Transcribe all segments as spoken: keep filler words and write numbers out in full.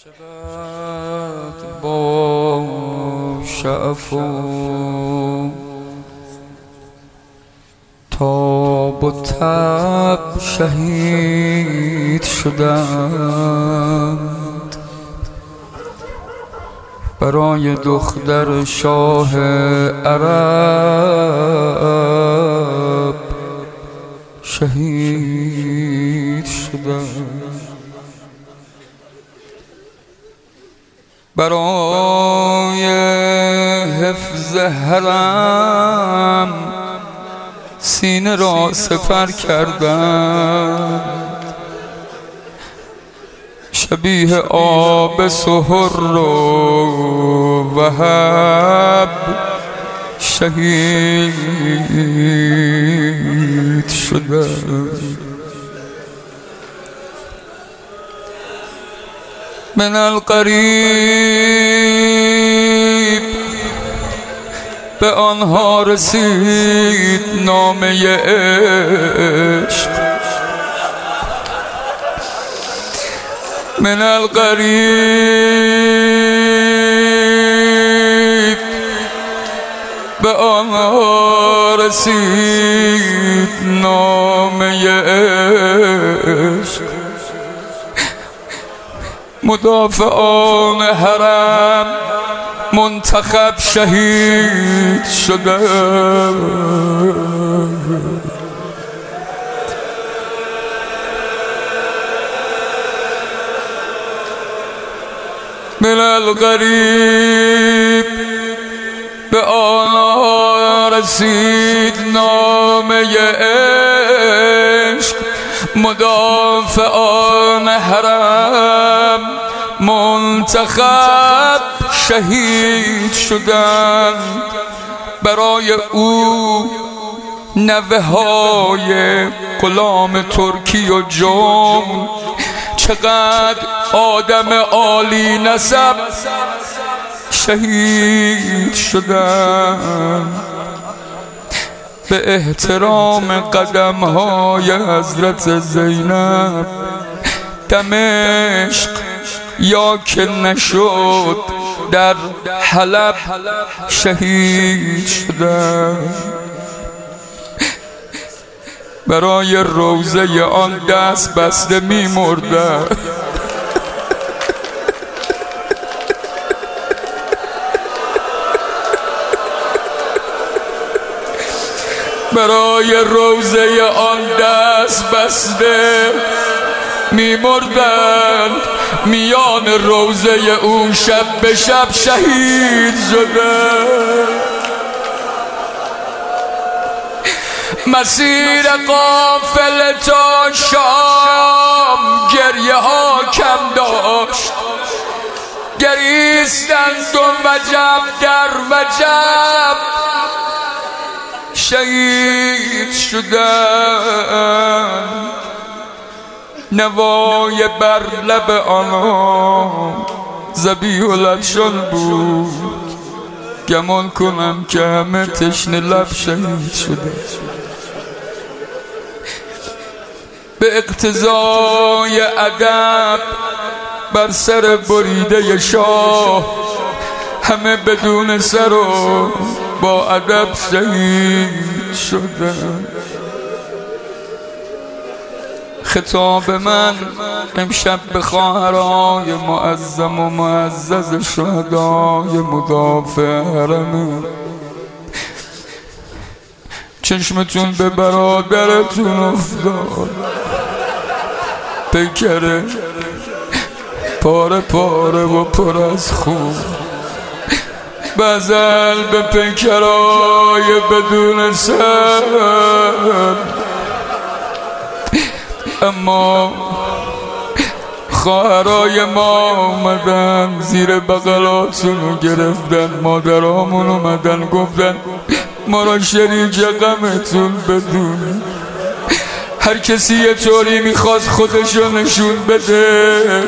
چقدر با شعف و تاب و تب شهید شدند برای دختر شاه عرب شهید شدند برای حفظ حرم سینه را سپر کردند شبیه آب سحر رو وهب شهید شدند من القریب به آنها رسید نامه عشق من القریب به آنها رسید نامه عشق مدافعان حرم منتخب شهید شده من الغریب به آنها رسید نامه عشق مدافعان حرم منتخب شهید شدند برای او نوه های غلام ترکی و جم چقدر آدم عالی نسب شهید شدند به احترام قدم های حضرت زینب دمشق یا که نشد در حلب شهید شدند برای روضه آن دست بسته می مردند برای روضه آن دست بسته می مردند میان روضه او شب به شب شهید شدند مسیر قافله تا شام گریه ها کم داشت گریستند و وجب در وجب شهید شدند نوای بر لب آنها ذبیح العطشان بود گمان کنم که همه تشنه لب شهید شده به اقتضای ادب بر سر بریده شاه همه بدون سر و با ادب شهید شدند خطاب من امشب به خواهرای معظم و معزز شهدای مدافع حرمه چشمتون به برادرتون افتاد پیکره پاره پاره و پر از خون بزل به پیکرای بدون سر اما خواهرای ما اومدن زیر بغلاتون رو گرفتن مادرامون اومدن گفتن ما را شریک غمتون بدون هر کسی یه طوری میخواست خودشو نشون بده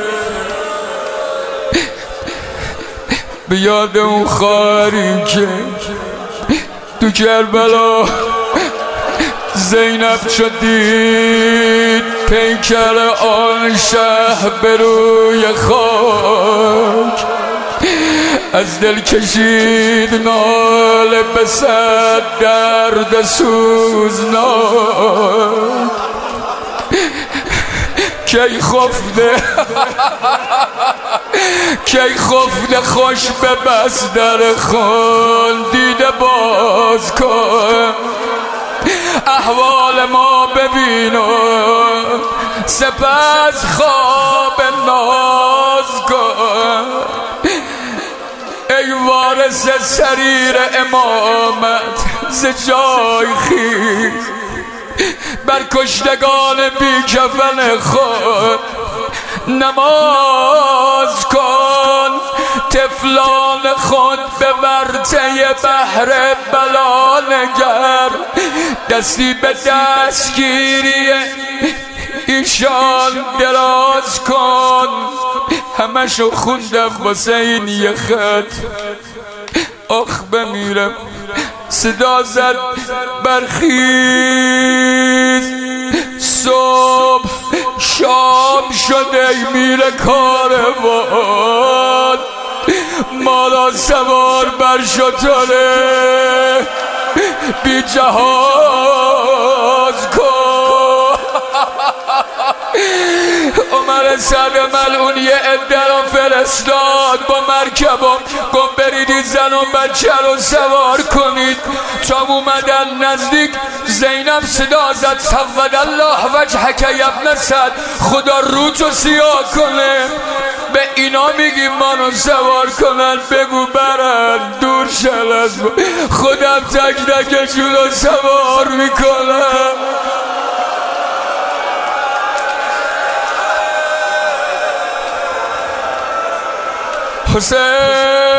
به یاد اون خواهری که تو کربلا زینب شدید پیکر آن شه به روی خاک از دل کشید ناله به صد درد سوزناک کی خفته کی خفته خوش به بس در خون دیده باز کن احوال ما ببین و سپس خواب ناز کن ای وارث سریر امامت ز جای خیز بر کشتگان بی کفن خود نماز کن طفلان خود به ورطه بحر بلا نگر دستی به دستگیری ایشان دراز کن همشو خوندم واسه این یه خط آخ بمیرم صدا زد برخیز صبح شام شده میره کاروان مالا سوار بر شتره بی جهاز کن عمر سعد ملعون یه عده را فرستاد با مرکبم گم برید زن و بچه رو سوار کنید تا اومدن نزدیک زینب صدا زد سود الله وجهک ابن سعد خدا رو تو سیاه کنه به اینا میگیم منو سوار کنن بگو برن دور شل از خودم تک تکشون رو سوار میکنم حسین